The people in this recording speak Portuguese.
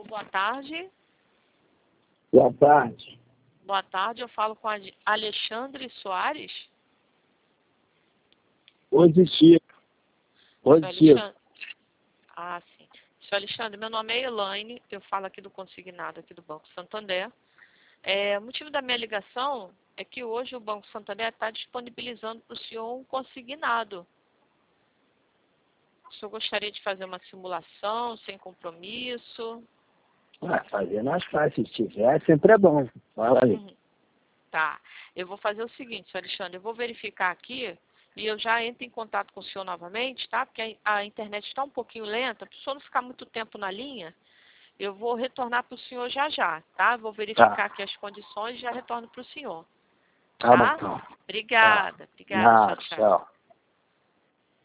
Boa tarde. Boa tarde. Boa tarde, eu falo com Alexandre Soares. Positivo. Positivo. Ah, sim. Senhor Alexandre, meu nome é Elaine, eu falo aqui do consignado aqui do Banco Santander. O motivo da minha ligação é que hoje o Banco Santander está disponibilizando para o senhor um consignado. O senhor gostaria de fazer uma simulação sem compromisso? Fazer mais fácil. Se tiver, sempre é bom. Fala aí. Tá. Eu vou fazer o seguinte, senhor Alexandre, eu vou verificar aqui e eu já entro em contato com o senhor novamente, tá? Porque a internet está um pouquinho lenta, para o senhor não ficar muito tempo na linha, eu vou retornar para o senhor já, tá? Vou verificar aqui as condições e já retorno para o senhor. Tá bom, Tá? então. Obrigada. Tá. Tchau. Tchau.